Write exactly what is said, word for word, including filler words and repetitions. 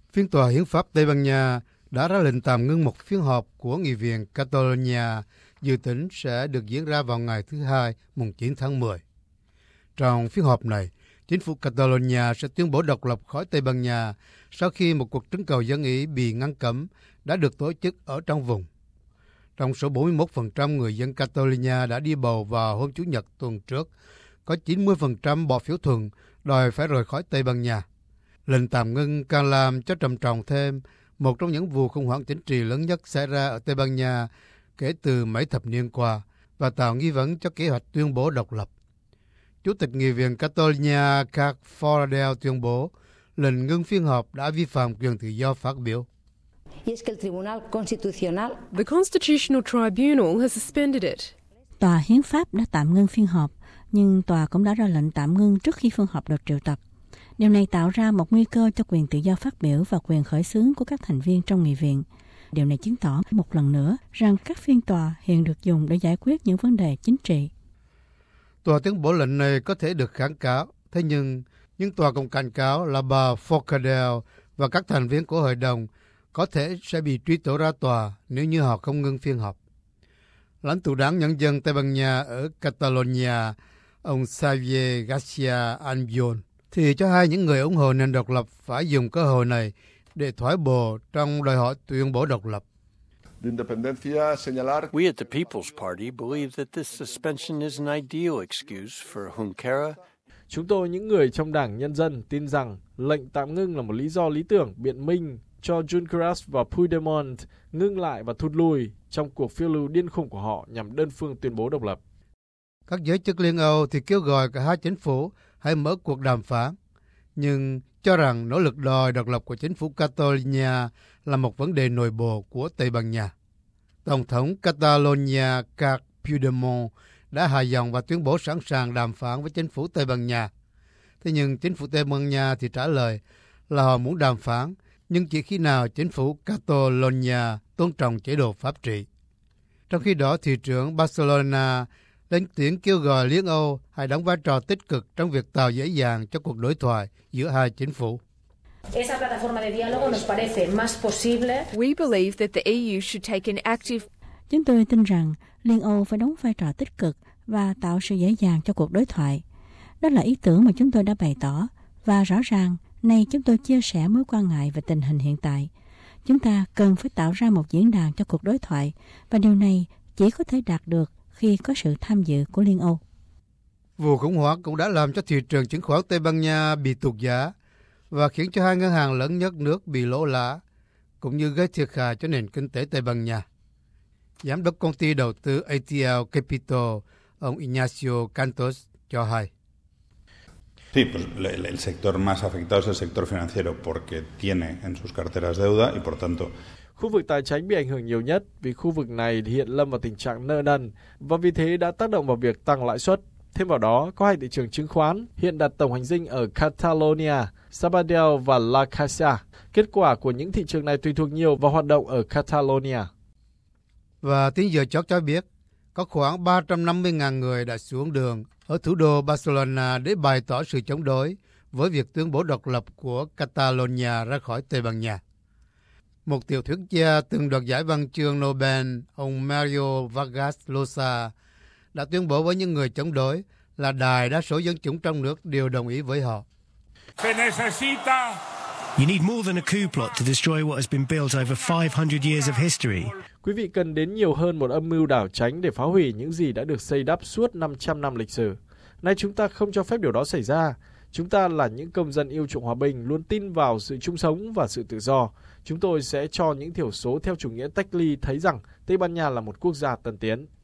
Phiên tòa hiến pháp Tây Ban Nha đã ra lệnh tạm ngưng một phiên họp của Nghị viện Catalonia dự tính sẽ được diễn ra vào ngày thứ Hai, mùng chín tháng mười. Trong phiên họp này, chính phủ Catalonia sẽ tuyên bố độc lập khỏi Tây Ban Nha sau khi một cuộc trưng cầu dân ý bị ngăn cấm đã được tổ chức ở trong vùng. Trong số bốn mươi mốt phần trăm người dân Catalonia đã đi bầu vào hôm Chủ nhật tuần trước, có chín mươi phần trăm bỏ phiếu thuận đòi phải rời khỏi Tây Ban Nha. Lệnh tạm ngưng càng làm cho trầm trọng thêm một trong những vụ khủng hoảng chính trị lớn nhất xảy ra ở Tây Ban Nha kể từ mấy thập niên qua và tạo nghi vấn cho kế hoạch tuyên bố độc lập. Chủ tịch Nghị viện Catalonia Carles Forcadell tuyên bố lệnh ngưng phiên họp đã vi phạm quyền tự do phát biểu. The Constitutional Tribunal has suspended it. Tòa hiến pháp đã tạm ngưng phiên họp, nhưng tòa cũng đã ra lệnh tạm ngưng trước khi phiên họp được triệu tập. Điều này tạo ra một nguy cơ cho quyền tự do phát biểu và quyền khởi xướng của các thành viên trong nghị viện. Điều này chứng tỏ một lần nữa rằng các phiên tòa hiện được dùng để giải quyết những vấn đề chính trị. Tòa tuyên bố lệnh này có thể được kháng cáo, thế nhưng nhưng tòa cũng cảnh cáo là bà Forcadell và các thành viên của hội đồng có thể sẽ bị truy tố ra tòa nếu như họ không ngưng phiên họp. Lãnh tụ Đảng Nhân dân Tây Ban Nha ở Catalonia, ông Xavier Garcia Albiol, thì cho hay những người ủng hộ nền độc lập phải dùng cơ hội này để thoái bộ trong đòi hỏi tuyên bố độc lập. We at the People's Party believe that this suspension is an ideal excuse for Junqueras. Chúng tôi, những người trong Đảng Nhân dân, tin rằng lệnh tạm ngưng là một lý do lý tưởng biện minh cho Junqueras và Puigdemont ngưng lại và thụt lùi trong cuộc phiêu lưu điên khùng của họ nhằm đơn phương tuyên bố độc lập. Các giới chức Liên Âu thì kêu gọi cả hai chính phủ hãy mở cuộc đàm phán, nhưng cho rằng nỗ lực đòi độc lập của chính phủ Catalonia là một vấn đề nội bộ của Tây Ban Nha. Tổng thống Catalonia Carles Puigdemont đã hạ giọng và tuyên bố sẵn sàng đàm phán với chính phủ Tây Ban Nha. Thế nhưng chính phủ Tây Ban Nha thì trả lời là họ muốn đàm phán, nhưng chỉ khi nào chính phủ Catalonia tôn trọng chế độ pháp trị. Trong khi đó, thị trưởng Barcelona lên tiếng kêu gọi Liên Âu hãy đóng vai trò tích cực trong việc tạo dễ dàng cho cuộc đối thoại giữa hai chính phủ. We believe that the E U should take an active. Chúng tôi tin rằng Liên Âu phải đóng vai trò tích cực và tạo sự dễ dàng cho cuộc đối thoại. Đó là ý tưởng mà chúng tôi đã bày tỏ, và rõ ràng nay chúng tôi chia sẻ mối quan ngại về tình hình hiện tại. Chúng ta cần phải tạo ra một diễn đàn cho cuộc đối thoại, và điều này chỉ có thể đạt được khi có sự tham dự của Liên Âu. Vụ khủng hoảng cũng đã làm cho thị trường chứng khoán Tây Ban Nha bị tụt giá và khiến cho hai ngân hàng lớn nhất nước bị lỗ lã, cũng như gây thiệt hại cho nền kinh tế Tây Ban Nha. Giám đốc công ty đầu tư a tê lờ Capital, ông Ignacio Cantos cho hay. Sí, pues el sector más afectado es el sector financiero porque tiene en sus carteras deuda y por tanto. Khu vực tài chính bị ảnh hưởng nhiều nhất vì khu vực này hiện lâm vào tình trạng nợ nần và vì thế đã tác động vào việc tăng lãi suất. Thêm vào đó, có hai thị trường chứng khoán hiện đặt tổng hành dinh ở Catalonia, Sabadell và La Caixa. Kết quả của những thị trường này tùy thuộc nhiều vào hoạt động ở Catalonia. Và tin giờ chót cho biết, có khoảng ba trăm năm mươi nghìn người đã xuống đường ở thủ đô Barcelona để bày tỏ sự chống đối với việc tuyên bố độc lập của Catalonia ra khỏi Tây Ban Nha. Một tiểu thuyết gia từng đoạt giải văn chương Nobel, ông Mario Vargas Llosa, đã tuyên bố với những người chống đối là đại đa số dân chúng trong nước đều đồng ý với họ. You need more than a coup plot to destroy what has been built over five hundred years of history. Quý vị cần đến nhiều hơn một âm mưu đảo tránh để phá hủy những gì đã được xây đắp suốt năm trăm năm lịch sử. Nay chúng ta không cho phép điều đó xảy ra. Chúng ta là những công dân yêu chuộng hòa bình, luôn tin vào sự chung sống và sự tự do. Chúng tôi sẽ cho những thiểu số theo chủ nghĩa tách ly thấy rằng Tây Ban Nha là một quốc gia tân tiến.